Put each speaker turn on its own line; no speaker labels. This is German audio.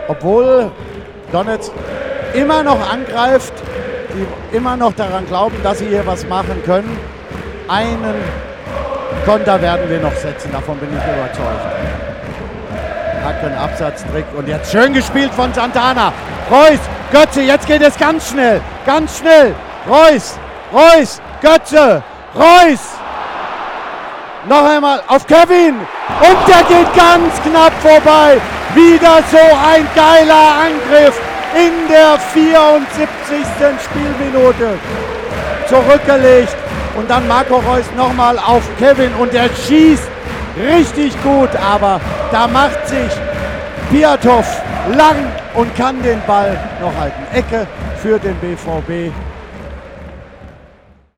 Obwohl Donetsk immer noch angreift, die immer noch daran glauben, dass sie hier was machen können. Einen Konter werden wir noch setzen, davon bin ich überzeugt. Hacken, Absatztrick und jetzt schön gespielt von Santana. Reus, Götze, jetzt geht es ganz schnell, ganz schnell. Reus, Götze, Reus. Noch einmal auf Kevin und der geht ganz knapp vorbei. Wieder so ein geiler Angriff in der 74. Spielminute. Zurückgelegt und dann Marco Reus nochmal auf Kevin und der schießt richtig gut, aber da macht sich Piatov lang und kann den Ball noch halten. Ecke für den BVB.